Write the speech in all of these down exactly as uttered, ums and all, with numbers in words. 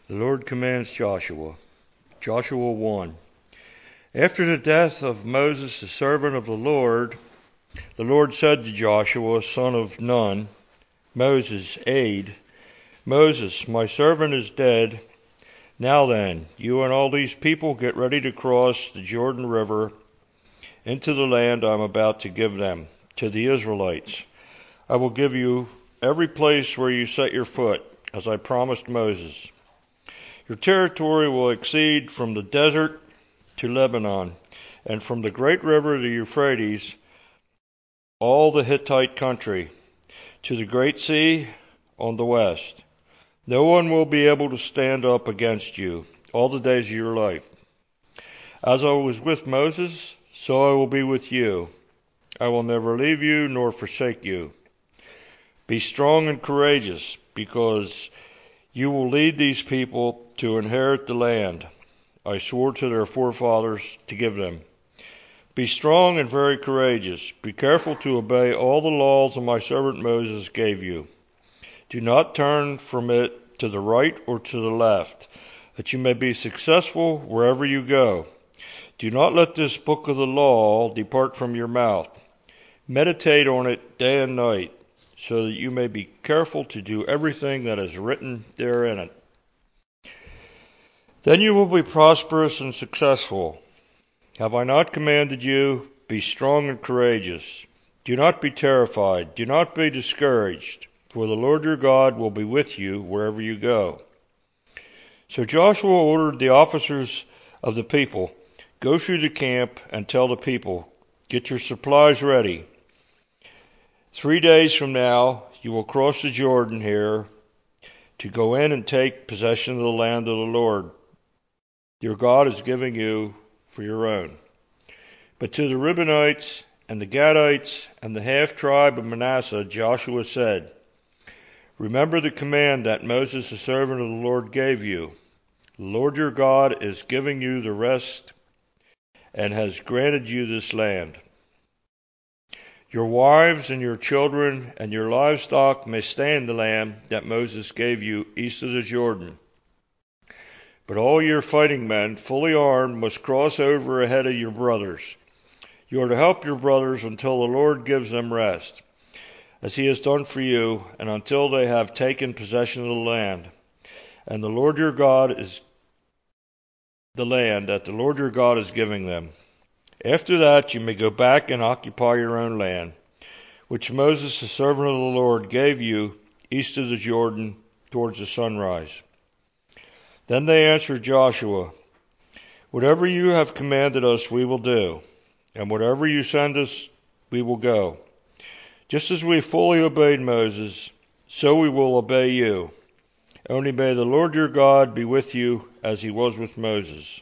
The Lord commands Joshua. Joshua one. After the death of Moses, the servant of the Lord, the Lord said to Joshua, son of Nun, Moses' aide, Moses, my servant is dead. Now then, you and all these people get ready to cross the Jordan River into the land I am about to give them, to the Israelites. I will give you every place where you set your foot, as I promised Moses. Your territory will exceed from the desert to Lebanon, and from the great river, the Euphrates, all the Hittite country, to the great sea on the west. No one will be able to stand up against you all the days of your life. As I was with Moses, so I will be with you. I will never leave you nor forsake you. Be strong and courageous, because you will lead these people to inherit the land I swore to their forefathers to give them. Be strong and very courageous. Be careful to obey all the laws that my servant Moses gave you. Do not turn from it to the right or to the left, that you may be successful wherever you go. Do not let this book of the law depart from your mouth. Meditate on it day and night, so that you may be careful to do everything that is written therein. Then you will be prosperous and successful. Have I not commanded you? Be strong and courageous. Do not be terrified. Do not be discouraged, for the Lord your God will be with you wherever you go. So Joshua ordered the officers of the people, go through the camp and tell the people, get your supplies ready. Three days from now, you will cross the Jordan here to go in and take possession of the land of the Lord your God is giving you for your own. But to the Reubenites and the Gadites and the half-tribe of Manasseh, Joshua said, remember the command that Moses, the servant of the Lord, gave you. The Lord your God is giving you the rest and has granted you this land. Your wives and your children and your livestock may stay in the land that Moses gave you east of the Jordan. But all your fighting men, fully armed, must cross over ahead of your brothers. You are to help your brothers until the Lord gives them rest, as he has done for you, and until they have taken possession of the land. And the Lord your God is the land that the Lord your God is giving them. After that you may go back and occupy your own land, which Moses, the servant of the Lord, gave you east of the Jordan towards the sunrise. Then they answered Joshua, whatever you have commanded us we will do, and whatever you send us we will go. Just as we fully obeyed Moses, so we will obey you. Only may the Lord your God be with you as he was with Moses.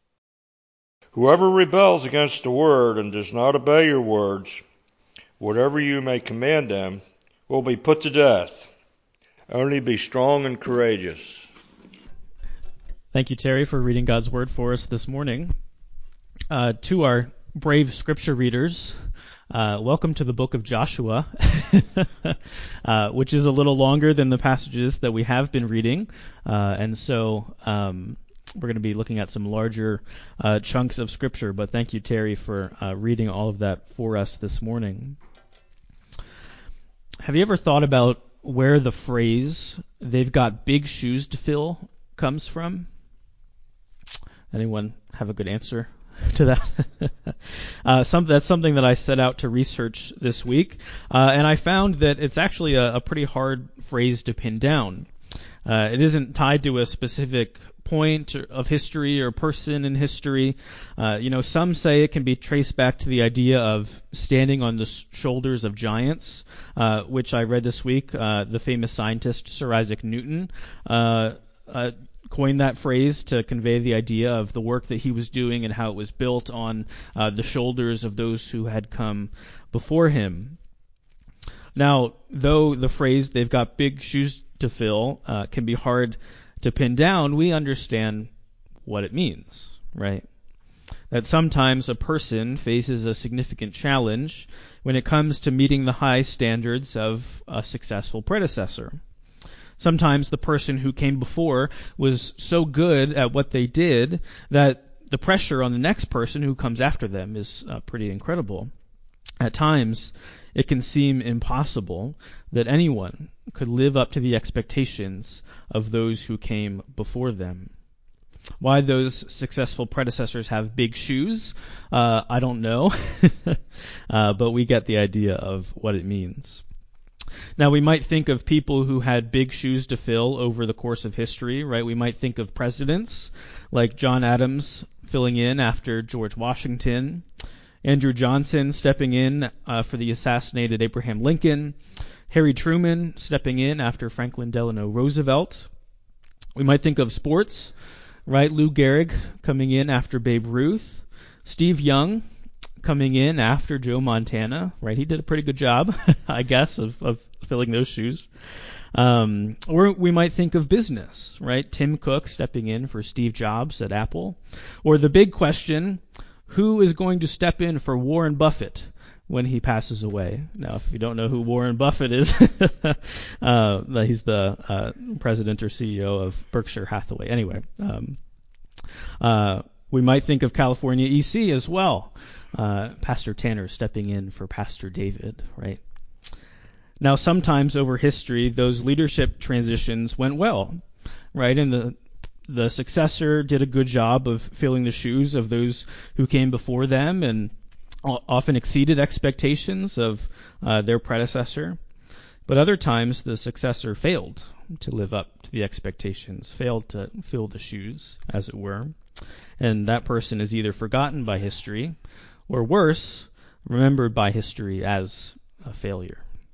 Whoever rebels against the word and does not obey your words, whatever you may command them, will be put to death. Only be strong and courageous. Thank you, Terry, for reading God's Word for us this morning. Uh, to our brave scripture readers, uh, welcome to the book of Joshua, uh, which is a little longer than the passages that we have been reading. Uh, and so um, we're going to be looking at some larger uh, chunks of scripture. But thank you, Terry, for uh, reading all of that for us this morning. Have you ever thought about where the phrase, they've got big shoes to fill, comes from? Anyone have a good answer to that? uh, some, that's something that I set out to research this week, uh, and I found that it's actually a, a pretty hard phrase to pin down. Uh, it isn't tied to a specific point of history or person in history. Uh, you know, some say it can be traced back to the idea of standing on the shoulders of giants, uh, which I read this week. Uh, the famous scientist Sir Isaac Newton uh, uh, coined that phrase to convey the idea of the work that he was doing and how it was built on uh, the shoulders of those who had come before him. Now, though the phrase, they've got big shoes to fill, uh, can be hard to pin down, we understand what it means, right? That sometimes a person faces a significant challenge when it comes to meeting the high standards of a successful predecessor. Sometimes the person who came before was so good at what they did that the pressure on the next person who comes after them is uh, pretty incredible. At times, it can seem impossible that anyone could live up to the expectations of those who came before them. Why those successful predecessors have big shoes, uh, I don't know, uh, but we get the idea of what it means. Now, we might think of people who had big shoes to fill over the course of history, right? We might think of presidents like John Adams filling in after George Washington, Andrew Johnson stepping in uh, for the assassinated Abraham Lincoln, Harry Truman stepping in after Franklin Delano Roosevelt. We might think of sports, right? Lou Gehrig coming in after Babe Ruth, Steve Young coming in after Joe Montana, right? He did a pretty good job, I guess, of, of filling those shoes. Um, or we might think of business, right? Tim Cook stepping in for Steve Jobs at Apple. Or the big question, who is going to step in for Warren Buffett when he passes away? Now, if you don't know who Warren Buffett is, uh, he's the uh, president or C E O of Berkshire Hathaway. Anyway, um, uh, we might think of California E C as well. Uh, Pastor Tanner stepping in for Pastor David, right? Now, sometimes over history, those leadership transitions went well, right? And the the successor did a good job of filling the shoes of those who came before them and often exceeded expectations of uh, their predecessor. But other times, the successor failed to live up to the expectations, failed to fill the shoes, as it were. And that person is either forgotten by history, or worse, remembered by history as a failure.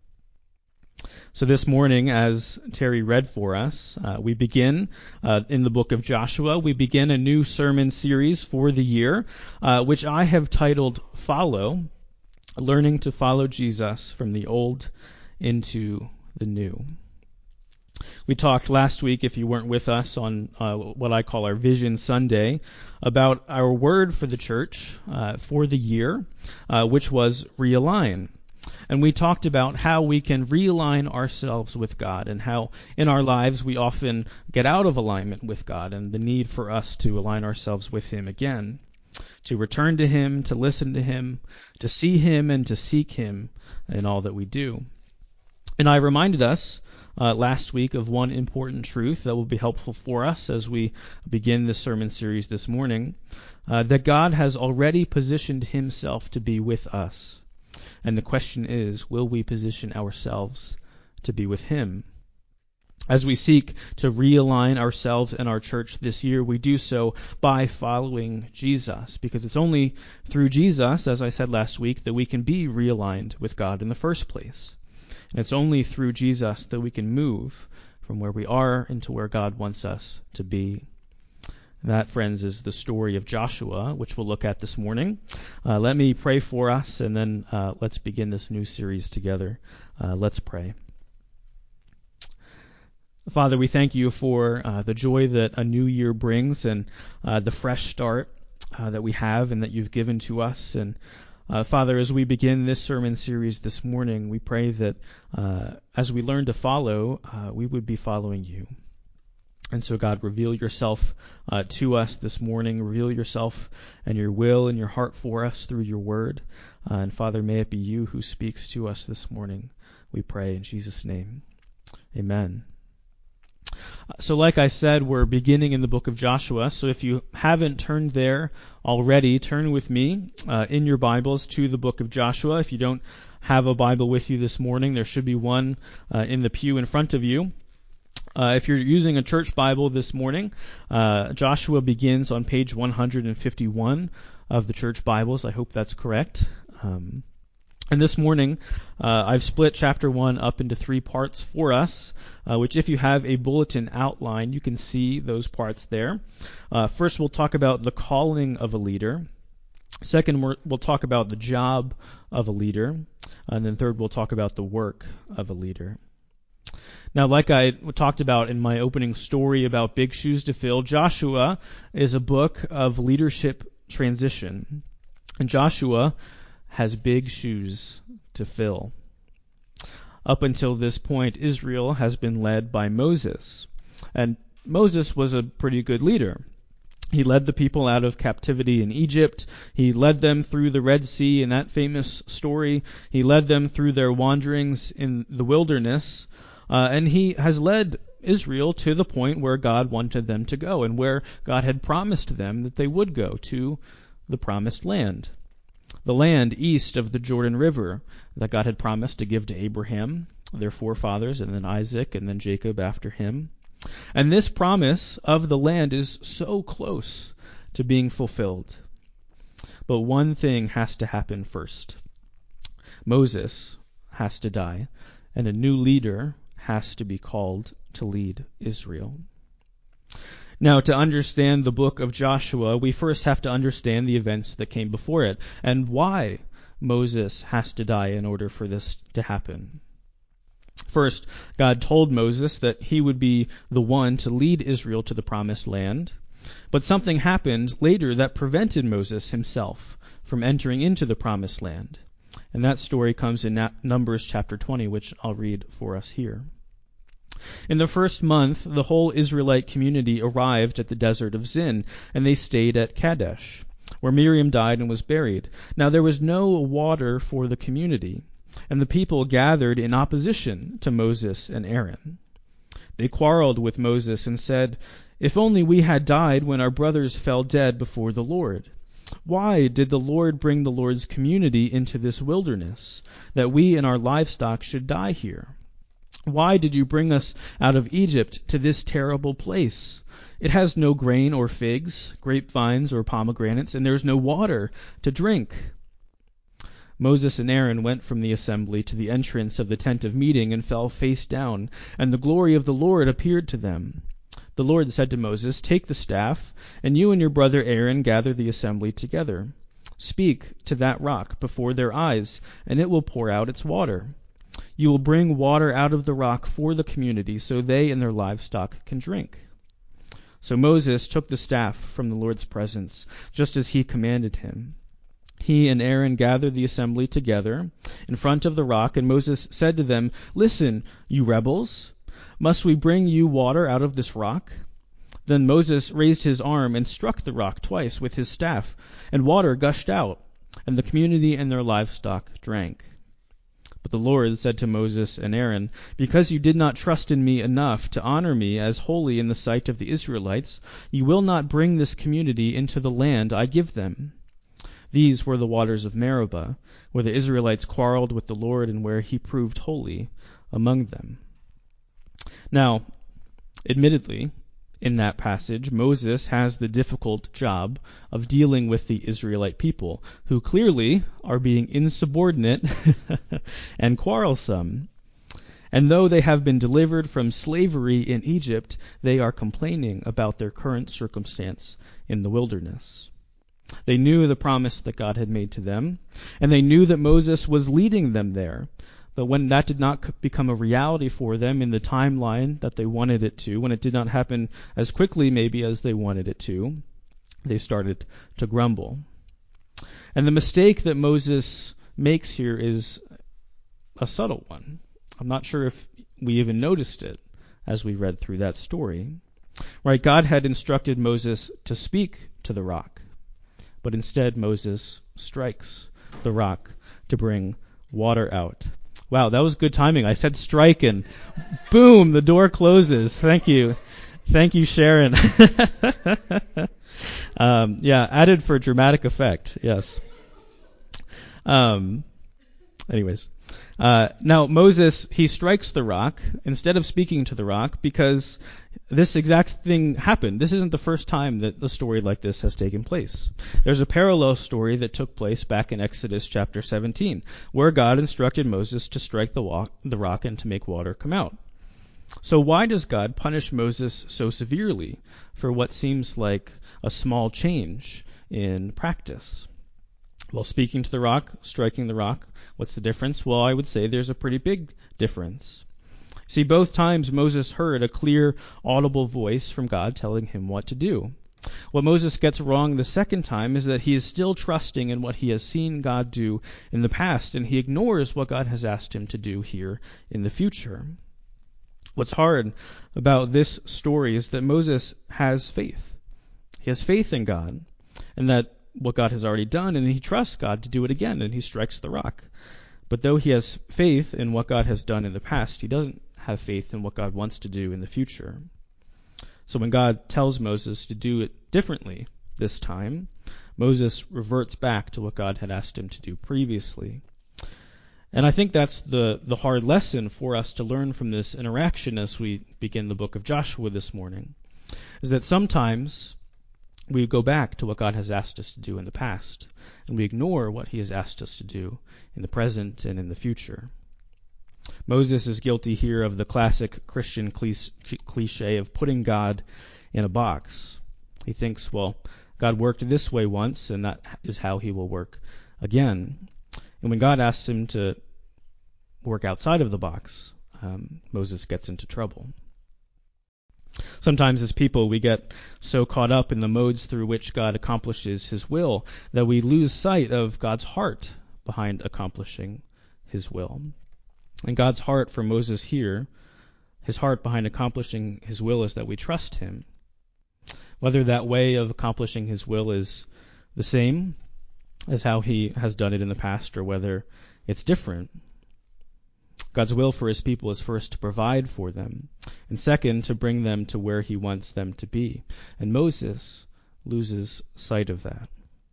So this morning, as Terry read for us, uh, we begin uh, in the book of Joshua. We begin a new sermon series for the year, uh, which I have titled Follow, Learning to Follow Jesus from the Old into the New. We talked last week, if you weren't with us, on uh, what I call our Vision Sunday, about our word for the church uh, for the year, uh, which was realign. And we talked about how we can realign ourselves with God and how in our lives we often get out of alignment with God and the need for us to align ourselves with Him again, to return to Him, to listen to Him, to see Him, and to seek Him in all that we do. And I reminded us uh, last week of one important truth that will be helpful for us as we begin this sermon series this morning, uh, that God has already positioned Himself to be with us. And the question is, will we position ourselves to be with Him? As we seek to realign ourselves and our church this year, we do so by following Jesus, because it's only through Jesus, as I said last week, that we can be realigned with God in the first place. And it's only through Jesus that we can move from where we are into where God wants us to be. That, friends, is the story of Joshua, which we'll look at this morning. Uh, let me pray for us, and then uh, let's begin this new series together. Uh, let's pray. Father, we thank you for uh, the joy that a new year brings and uh, the fresh start uh, that we have and that you've given to us. And uh, Father, as we begin this sermon series this morning, we pray that uh, as we learn to follow, uh, we would be following you. And so, God, reveal yourself uh, to us this morning. Reveal yourself and your will and your heart for us through your word. Uh, and, Father, may it be you who speaks to us this morning. We pray in Jesus' name. Amen. Uh, so, like I said, we're beginning in the book of Joshua. So if you haven't turned there already, turn with me uh, in your Bibles to the book of Joshua. If you don't have a Bible with you this morning, there should be one uh, in the pew in front of you. Uh, if you're using a church Bible this morning, uh, Joshua begins on page one hundred fifty-one of the church Bibles. I hope that's correct. Um, and this morning, uh, I've split chapter one up into three parts for us, uh, which if you have a bulletin outline, you can see those parts there. Uh, first, we'll talk about the calling of a leader. Second, we're, we'll talk about the job of a leader. And then third, we'll talk about the work of a leader. Now, like I talked about in my opening story about big shoes to fill, Joshua is a book of leadership transition. And Joshua has big shoes to fill. Up until this point, Israel has been led by Moses. And Moses was a pretty good leader. He led the people out of captivity in Egypt. He led them through the Red Sea in that famous story. He led them through their wanderings in the wilderness. Uh, and he has led Israel to the point where God wanted them to go and where God had promised them that they would go, to the promised land. The land east of the Jordan River that God had promised to give to Abraham, their forefathers, and then Isaac, and then Jacob after him. And this promise of the land is so close to being fulfilled. But one thing has to happen first. Moses has to die, and a new leader has to be called to lead Israel. Now, to understand the book of Joshua, we first have to understand the events that came before it, and why Moses has to die in order for this to happen. First, God told Moses that he would be the one to lead Israel to the promised land, but something happened later that prevented Moses himself from entering into the promised land. And that story comes in Numbers chapter twenty, which I'll read for us here. In the first month, the whole Israelite community arrived at the desert of Zin, and they stayed at Kadesh, where Miriam died and was buried. Now there was no water for the community, and the people gathered in opposition to Moses and Aaron. They quarreled with Moses and said, "If only we had died when our brothers fell dead before the Lord. Why did the Lord bring the Lord's community into this wilderness, that we and our livestock should die here? Why did you bring us out of Egypt to this terrible place? It has no grain or figs, grapevines or pomegranates, and there is no water to drink." Moses and Aaron went from the assembly to the entrance of the tent of meeting and fell face down, and the glory of the Lord appeared to them. The Lord said to Moses, "Take the staff, and you and your brother Aaron gather the assembly together. Speak to that rock before their eyes, and it will pour out its water. You will bring water out of the rock for the community, so they and their livestock can drink." So Moses took the staff from the Lord's presence, just as he commanded him. He and Aaron gathered the assembly together in front of the rock, and Moses said to them, "Listen, you rebels, must we bring you water out of this rock?" Then Moses raised his arm and struck the rock twice with his staff, and water gushed out, and the community and their livestock drank. But the Lord said to Moses and Aaron, "Because you did not trust in me enough to honor me as holy in the sight of the Israelites, you will not bring this community into the land I give them." These were the waters of Meribah, where the Israelites quarreled with the Lord and where he proved holy among them. Now, admittedly, in that passage, Moses has the difficult job of dealing with the Israelite people, who clearly are being insubordinate and quarrelsome. And though they have been delivered from slavery in Egypt, they are complaining about their current circumstance in the wilderness. They knew the promise that God had made to them, and they knew that Moses was leading them there. But when that did not become a reality for them in the timeline that they wanted it to, when it did not happen as quickly maybe as they wanted it to, they started to grumble. And the mistake that Moses makes here is a subtle one. I'm not sure if we even noticed it as we read through that story. Right? God had instructed Moses to speak to the rock, but instead Moses strikes the rock to bring water out. Wow, that was good timing. I said strike and boom, the door closes. Thank you. Thank you, Sharon. um, yeah, added for dramatic effect. Yes. Um, anyways. Uh, now Moses, he strikes the rock instead of speaking to the rock because this exact thing happened. This isn't the first time that a story like this has taken place. There's a parallel story that took place back in Exodus chapter seventeen, where God instructed Moses to strike the, walk, the rock and to make water come out. So why does God punish Moses so severely for what seems like a small change in practice? Well, speaking to the rock, striking the rock, what's the difference? Well, I would say there's a pretty big difference. See, both times Moses heard a clear, audible voice from God telling him what to do. What Moses gets wrong the second time is that he is still trusting in what he has seen God do in the past, and he ignores what God has asked him to do here in the future. What's hard about this story is that Moses has faith. He has faith in God, and that what God has already done, and he trusts God to do it again, and he strikes the rock. But though he has faith in what God has done in the past, he doesn't have faith in what God wants to do in the future. So when God tells Moses to do it differently this time, Moses reverts back to what God had asked him to do previously. And I think that's the, the hard lesson for us to learn from this interaction as we begin the book of Joshua this morning, is that sometimes we go back to what God has asked us to do in the past, and we ignore what he has asked us to do in the present and in the future. Moses is guilty here of the classic Christian cliche of putting God in a box. He thinks, well, God worked this way once, and that is how he will work again. And when God asks him to work outside of the box, um, Moses gets into trouble. Sometimes as people, we get so caught up in the modes through which God accomplishes his will that we lose sight of God's heart behind accomplishing his will. And God's heart for Moses here, his heart behind accomplishing his will, is that we trust him. Whether that way of accomplishing his will is the same as how he has done it in the past, or whether it's different. God's will for his people is first to provide for them, and second, to bring them to where he wants them to be. And Moses loses sight of that.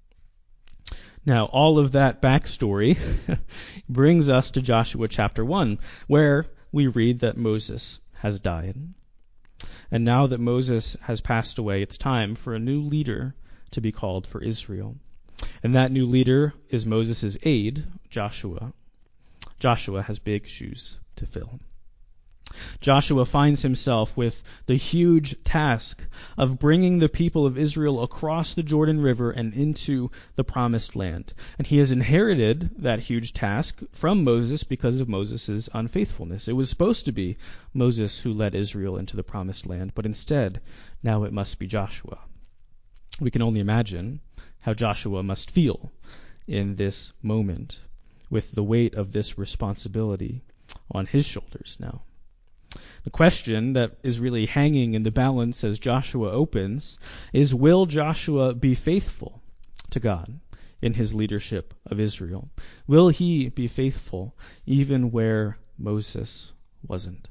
Now, all of that backstory brings us to Joshua chapter one, where we read that Moses has died. And now that Moses has passed away, it's time for a new leader to be called for Israel. And that new leader is Moses' aide, Joshua. Joshua has big shoes to fill. Joshua finds himself with the huge task of bringing the people of Israel across the Jordan River and into the Promised Land. And he has inherited that huge task from Moses because of Moses' unfaithfulness. It was supposed to be Moses who led Israel into the Promised Land, but instead, now it must be Joshua. We can only imagine how Joshua must feel in this moment, with the weight of this responsibility on his shoulders now. The question that is really hanging in the balance as Joshua opens is, will Joshua be faithful to God in his leadership of Israel? Will he be faithful even where Moses wasn't?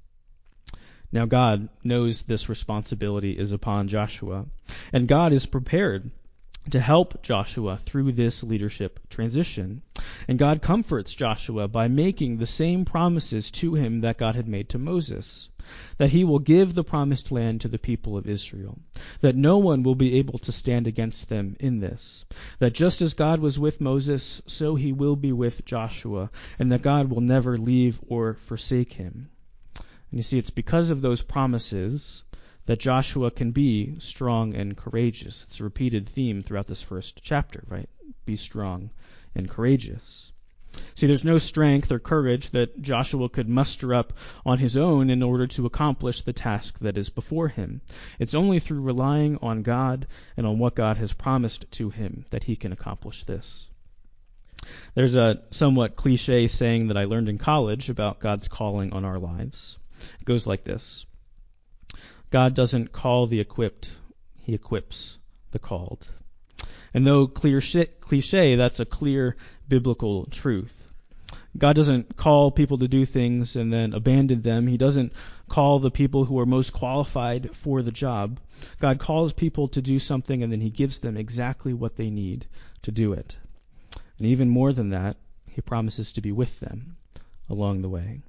Now God knows this responsibility is upon Joshua, and God is prepared to help Joshua through this leadership transition. And God comforts Joshua by making the same promises to him that God had made to Moses, that he will give the promised land to the people of Israel, that no one will be able to stand against them in this, that just as God was with Moses, so he will be with Joshua, and that God will never leave or forsake him. And you see, it's because of those promises that Joshua can be strong and courageous. It's a repeated theme throughout this first chapter, right? Be strong and courageous. See, there's no strength or courage that Joshua could muster up on his own in order to accomplish the task that is before him. It's only through relying on God and on what God has promised to him that he can accomplish this. There's a somewhat cliche saying that I learned in college about God's calling on our lives. It goes like this: God doesn't call the equipped, he equips the called. And though cliche, that's a clear biblical truth. God doesn't call people to do things and then abandon them. He doesn't call the people who are most qualified for the job. God calls people to do something, and then he gives them exactly what they need to do it. And even more than that, he promises to be with them along the way.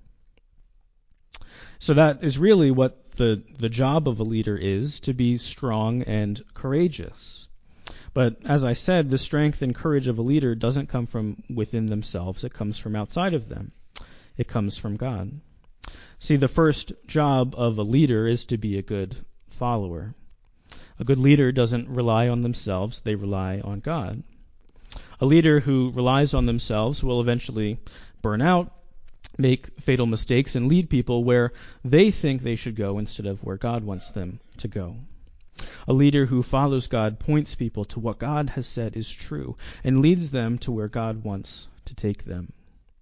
So that is really what the, the job of a leader is, to be strong and courageous. But as I said, the strength and courage of a leader doesn't come from within themselves. It comes from outside of them. It comes from God. See, the first job of a leader is to be a good follower. A good leader doesn't rely on themselves. They rely on God. A leader who relies on themselves will eventually burn out, make fatal mistakes, and lead people where they think they should go instead of where God wants them to go. A leader who follows God points people to what God has said is true and leads them to where God wants to take them.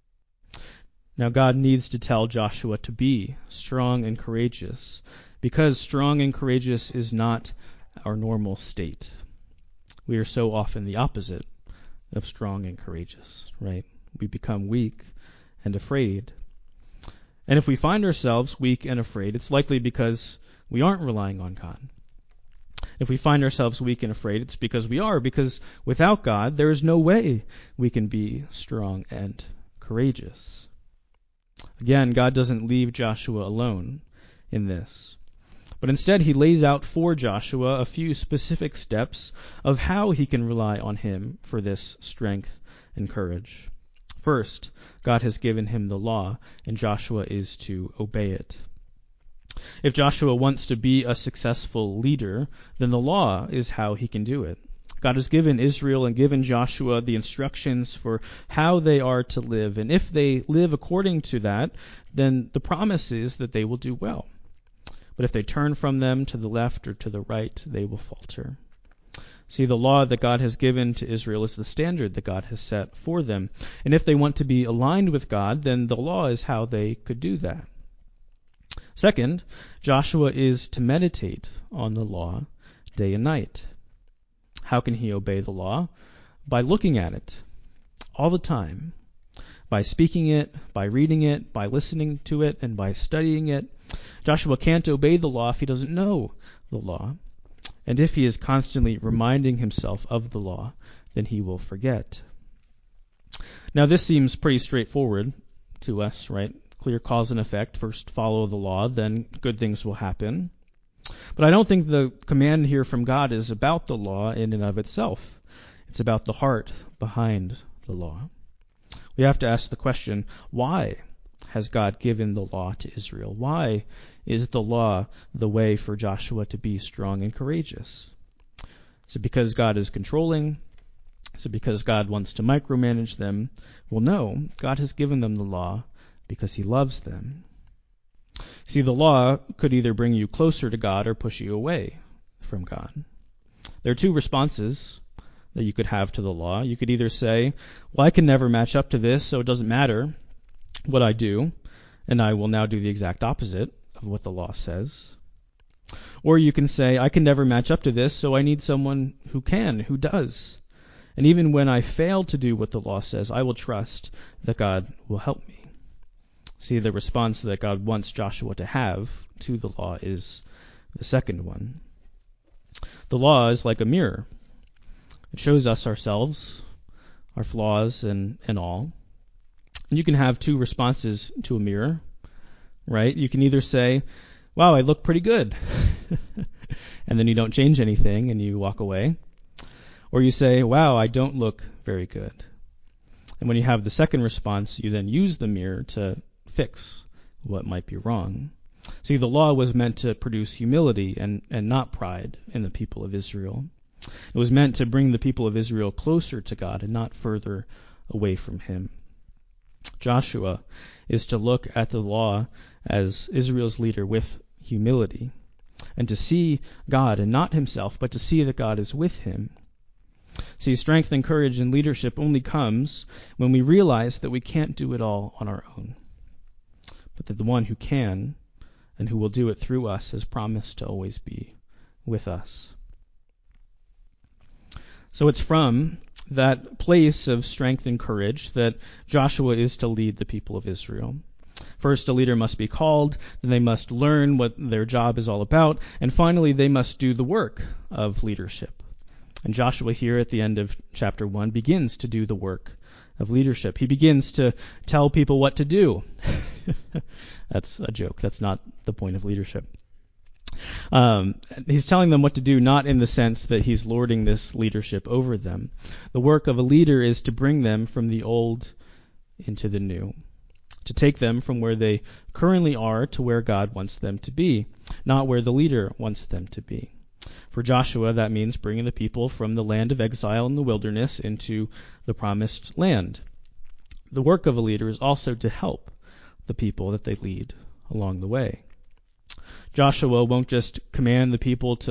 Now God needs to tell Joshua to be strong and courageous, because strong and courageous is not our normal state. We are so often the opposite of strong and courageous, right? We become weak and afraid. And if we find ourselves weak and afraid, it's likely because we aren't relying on God. If we find ourselves weak and afraid, it's because we are, because without God, there is no way we can be strong and courageous. Again, God doesn't leave Joshua alone in this, but instead he lays out for Joshua a few specific steps of how he can rely on him for this strength and courage. First, God has given him the law, and Joshua is to obey it. If Joshua wants to be a successful leader, then the law is how he can do it. God has given Israel and given Joshua the instructions for how they are to live, and if they live according to that, then the promise is that they will do well. But if they turn from them to the left or to the right, they will falter. See, the law that God has given to Israel is the standard that God has set for them. And if they want to be aligned with God, then the law is how they could do that. Second, Joshua is to meditate on the law day and night. How can he obey the law? By looking at it all the time, by speaking it, by reading it, by listening to it, and by studying it. Joshua can't obey the law if he doesn't know the law. And if he is constantly reminding himself of the law, then he will forget. Now this seems pretty straightforward to us, right? Clear cause and effect. First follow the law, then good things will happen. But I don't think the command here from God is about the law in and of itself. It's about the heart behind the law. We have to ask the question, why has God given the law to Israel? Why is the law the way for Joshua to be strong and courageous? Is it because God is controlling? Is it because God wants to micromanage them? Well, no. God has given them the law because he loves them. See, the law could either bring you closer to God or push you away from God. There are two responses that you could have to the law. You could either say, well, I can never match up to this, so it doesn't matter what I do, and I will now do the exact opposite of what the law says. Or you can say, I can never match up to this, so I need someone who can, who does. And even when I fail to do what the law says, I will trust that God will help me. See, the response that God wants Joshua to have to the law is the second one. The law is like a mirror. It shows us ourselves, our flaws and, and all. And you can have two responses to a mirror, right? You can either say, wow, I look pretty good. And then you don't change anything and you walk away. Or you say, wow, I don't look very good. And when you have the second response, you then use the mirror to fix what might be wrong. See, the law was meant to produce humility and, and not pride in the people of Israel. It was meant to bring the people of Israel closer to God and not further away from him. Joshua is to look at the law as Israel's leader with humility and to see God and not himself, but to see that God is with him. See, strength and courage and leadership only comes when we realize that we can't do it all on our own, but that the one who can and who will do it through us has promised to always be with us. So it's from that place of strength and courage that Joshua is to lead the people of Israel. First, a leader must be called, then they must learn what their job is all about, and finally they must do the work of leadership. And Joshua here at the end of chapter one begins to do the work of leadership. He begins to tell people what to do. That's a joke. That's not the point of leadership. Um, he's telling them what to do, not in the sense that he's lording this leadership over them. The work of a leader is to bring them from the old into the new, to take them from where they currently are to where God wants them to be, not where the leader wants them to be. For Joshua, that means bringing the people from the land of exile in the wilderness into the promised land. The work of a leader is also to help the people that they lead along the way. Joshua won't just command the people to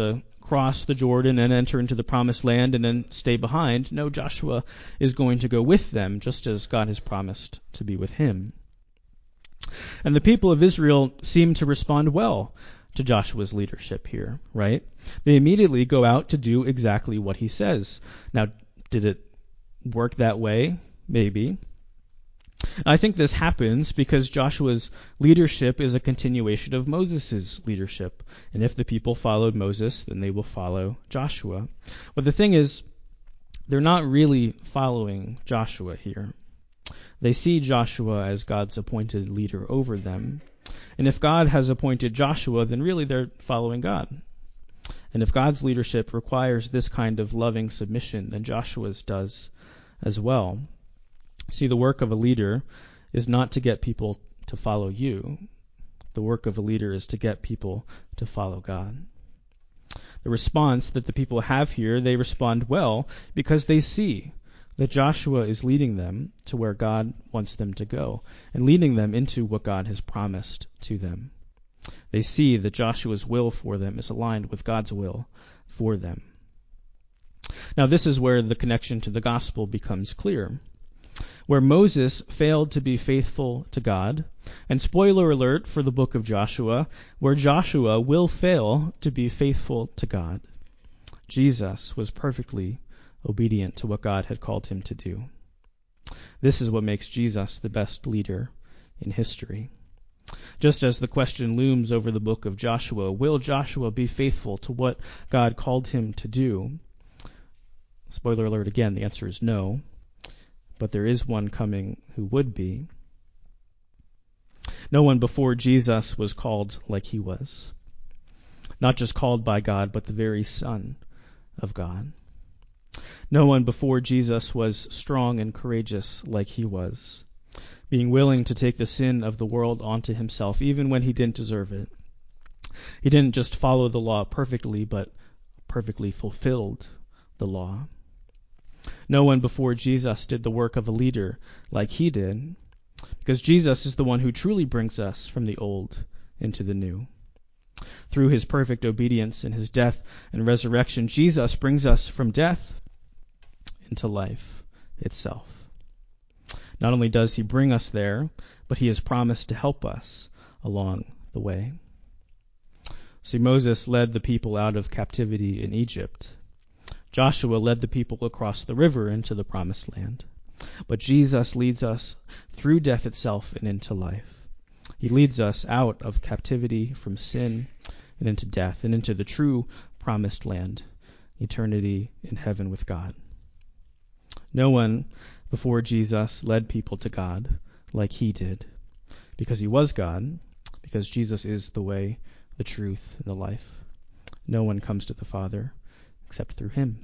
cross the Jordan and enter into the promised land and then stay behind. No, Joshua is going to go with them, just as God has promised to be with him. And the people of Israel seem to respond well to Joshua's leadership here, right? They immediately go out to do exactly what he says. Now, did it work that way? Maybe. I think this happens because Joshua's leadership is a continuation of Moses' leadership. And if the people followed Moses, then they will follow Joshua. But the thing is, they're not really following Joshua here. They see Joshua as God's appointed leader over them. And if God has appointed Joshua, then really they're following God. And if God's leadership requires this kind of loving submission, then Joshua's does as well. See, the work of a leader is not to get people to follow you. The work of a leader is to get people to follow God. The response that the people have here, they respond well because they see that Joshua is leading them to where God wants them to go and leading them into what God has promised to them. They see that Joshua's will for them is aligned with God's will for them. Now, this is where the connection to the gospel becomes clear. Where Moses failed to be faithful to God, and spoiler alert for the book of Joshua, where Joshua will fail to be faithful to God, Jesus was perfectly obedient to what God had called him to do. This is what makes Jesus the best leader in history. Just as the question looms over the book of Joshua, will Joshua be faithful to what God called him to do? Spoiler alert again, the answer is no. But there is one coming who would be. No one before Jesus was called like he was. Not just called by God, but the very Son of God. No one before Jesus was strong and courageous like he was, being willing to take the sin of the world onto himself, even when he didn't deserve it. He didn't just follow the law perfectly, but perfectly fulfilled the law. No one before Jesus did the work of a leader like he did, because Jesus is the one who truly brings us from the old into the new. Through his perfect obedience and his death and resurrection, Jesus brings us from death into life itself. Not only does he bring us there, but he has promised to help us along the way. See, Moses led the people out of captivity in Egypt. Joshua led the people across the river into the promised land. But Jesus leads us through death itself and into life. He leads us out of captivity from sin and into death and into the true promised land, eternity in heaven with God. No one before Jesus led people to God like he did, because he was God, because Jesus is the way, the truth, and the life. No one comes to the Father except through him.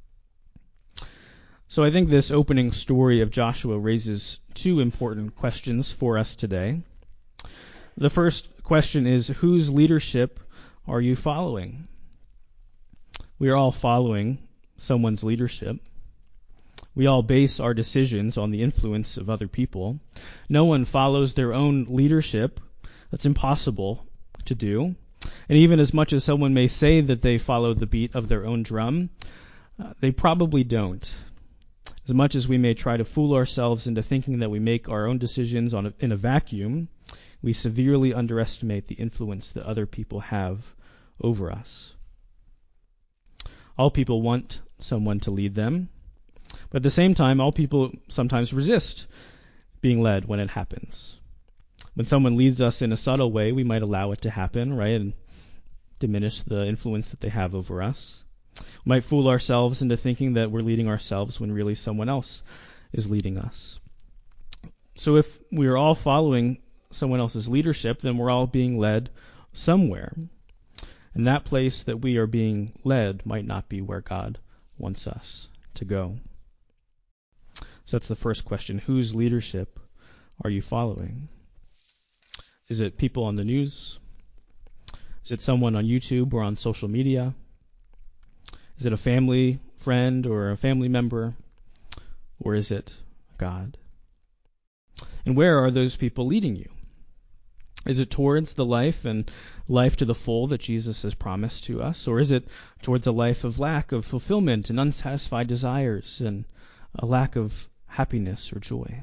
So I think this opening story of Joshua raises two important questions for us today. The first question is, whose leadership are you following? We are all following someone's leadership. We all base our decisions on the influence of other people. No one follows their own leadership. That's impossible to do. And even as much as someone may say that they follow the beat of their own drum, uh, they probably don't. As much as we may try to fool ourselves into thinking that we make our own decisions on a, in a vacuum, we severely underestimate the influence that other people have over us. All people want someone to lead them, but at the same time, all people sometimes resist being led when it happens. When someone leads us in a subtle way, we might allow it to happen, right, and diminish the influence that they have over us. We might fool ourselves into thinking that we're leading ourselves when really someone else is leading us. So if we are all following someone else's leadership, then we're all being led somewhere. And that place that we are being led might not be where God wants us to go. So that's the first question. Whose leadership are you following? Is it people on the news? Is it someone on YouTube or on social media? Is it a family friend or a family member? Or is it God? And where are those people leading you? Is it towards the life and life to the full that Jesus has promised to us? Or is it towards a life of lack of fulfillment and unsatisfied desires and a lack of happiness or joy?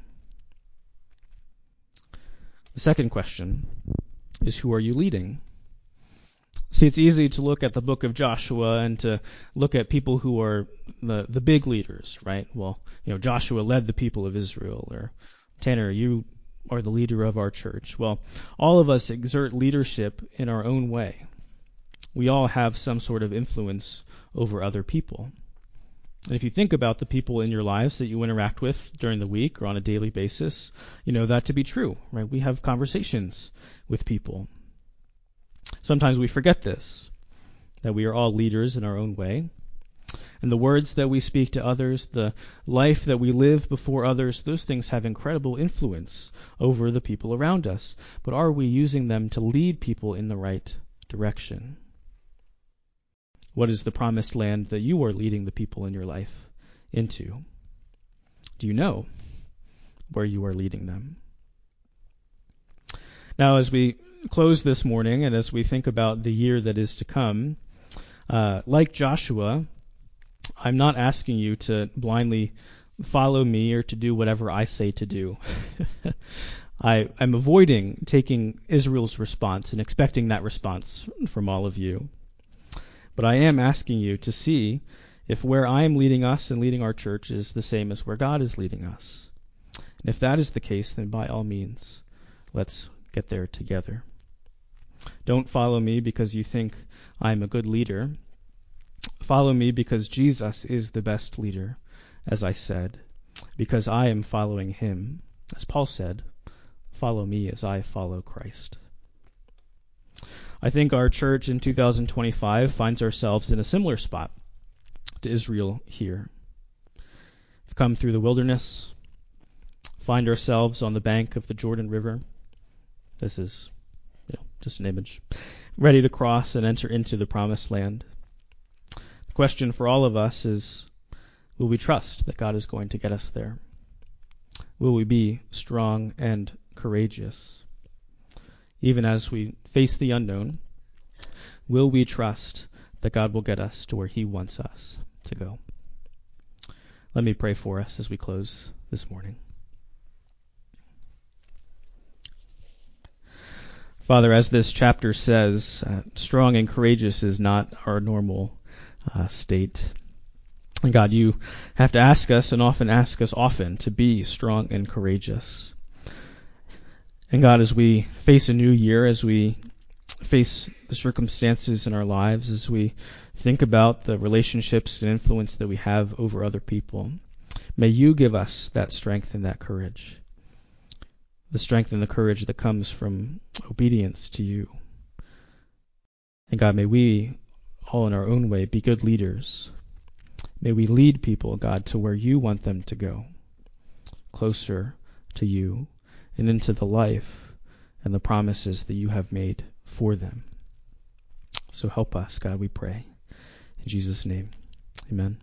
The second question is, who are you leading? See, it's easy to look at the book of Joshua and to look at people who are the, the big leaders, right? Well, you know, Joshua led the people of Israel, or Tanner, you are the leader of our church. Well, all of us exert leadership in our own way. We all have some sort of influence over other people. And if you think about the people in your lives that you interact with during the week or on a daily basis, you know that to be true, right? We have conversations with people. Sometimes we forget this, that we are all leaders in our own way. And the words that we speak to others, the life that we live before others, those things have incredible influence over the people around us. But are we using them to lead people in the right direction? What is the promised land that you are leading the people in your life into? Do you know where you are leading them? Now, as we close this morning and as we think about the year that is to come, uh, like Joshua, I'm not asking you to blindly follow me or to do whatever I say to do. I, I'm avoiding taking Israel's response and expecting that response from all of you. But I am asking you to see if where I am leading us and leading our church is the same as where God is leading us. And if that is the case, then by all means, let's get there together. Don't follow me because you think I'm a good leader. Follow me because Jesus is the best leader, as I said, because I am following him. As Paul said, follow me as I follow Christ. I think our church in two thousand twenty-five finds ourselves in a similar spot to Israel here. We've come through the wilderness, find ourselves on the bank of the Jordan River. This is, you know, just an image. Ready to cross and enter into the promised land. The question for all of us is, will we trust that God is going to get us there? Will we be strong and courageous? Even as we face the unknown, will we trust that God will get us to where he wants us to go? Let me pray for us as we close this morning. Father, as this chapter says, uh, strong and courageous is not our normal uh, state. And God, you have to ask us, and often ask us often, to be strong and courageous. And God, as we face a new year, as we face the circumstances in our lives, as we think about the relationships and influence that we have over other people, may you give us that strength and that courage. The strength and the courage that comes from obedience to you. And God, may we, all in our own way, be good leaders. May we lead people, God, to where you want them to go, closer to you and into the life and the promises that you have made for them. So help us, God, we pray. In Jesus' name, amen.